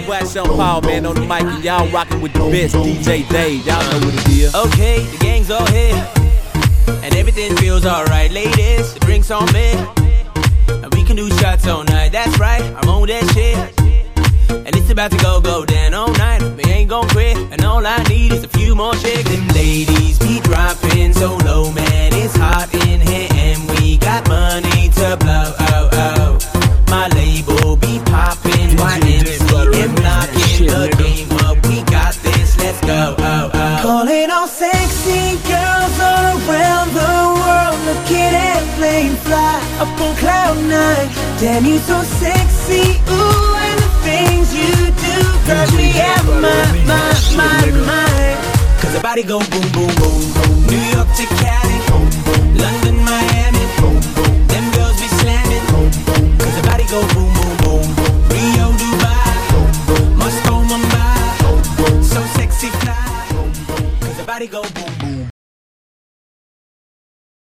Wax on Paul, man, on the mic, and y'all rockin' with the best DJ Dave. Y'all know what it is. Okay, the gang's all here, and everything feels alright. Ladies, the drinks on me, and we can do shots all night. That's right, I'm on that shit, and it's about to go down all night. We ain't gon' quit, and all I need is a few more chicks. Them ladies be dropping so low, man, it's hot in here, and we got money to blow. Oh, oh. My label be poppin', YMCM knocking the game up. We got this, let's go. Oh, oh. Calling all sexy girls all around the world, looking at plane fly up on cloud nine. Damn, you so sexy, ooh, and the things you do got me out my mind. Cause the body go boom, boom, boom, boom. New York to Cali, London, Miami, them girls be slamming. Cause the body go boom, boom, boom. Rio, Dubai, Moscow, Mumbai, so sexy fly. Cause the body go boom, boom.